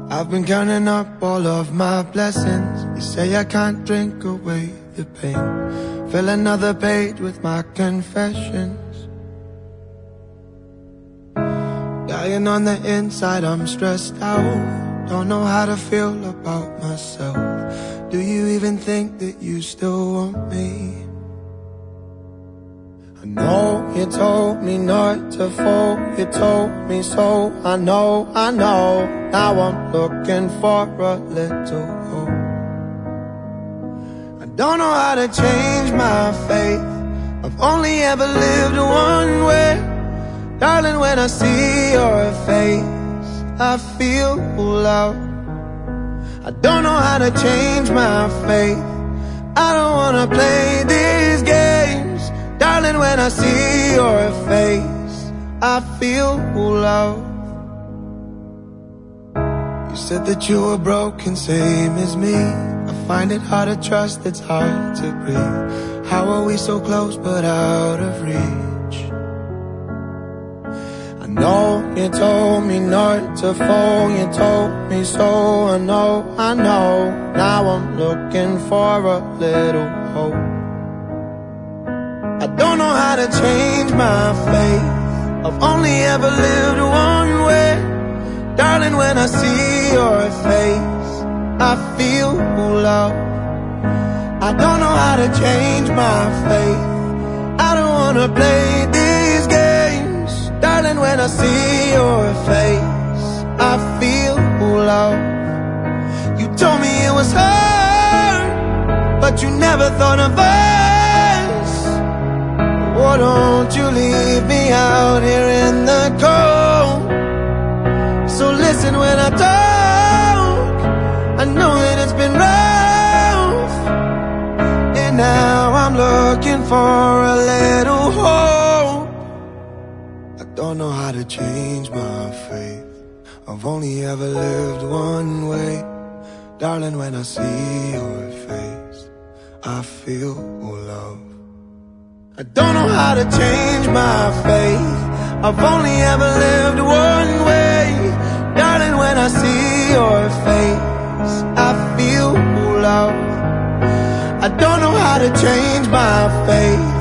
I've been counting up all of my blessings. You say I can't drink away the pain. Fill another page with my confessions. Dying on the inside, I'm stressed out. Don't know how to feel about myself. Do you even think that you still want me? I know you told me not to fall. You told me so. I know. Now I'm looking for a little hope. I don't know how to change my faith. I've only ever lived one way. Darling, when I see your face, I feel love. I don't know how to change my faith. I don't wanna play these games. Darling, when I see your face, I feel love. You said that you were broken, same as me. I find it hard to trust, it's hard to breathe. How are we so close but out of reach? I know you told me not to fall. You told me so. I know. Now I'm looking for a little hope. I don't know how to change my faith. I've only ever lived one way. Darling, when I see your face, I feel love. I don't know how to change my faith. I don't wanna play these games. Darling, when I see your face, I feel love. You told me it was hard, but you never thought of us. Oh, don't you leave me out here in the cold. So listen when I talk. I know that it's been rough, and now I'm looking for a little hope. I don't know how to change my faith. I've only ever lived one way. Darling, when I see your face, I feel love. I don't know how to change my faith. I've only ever lived one way. Darling, when I see your face, I feel love. I don't know how to change my faith.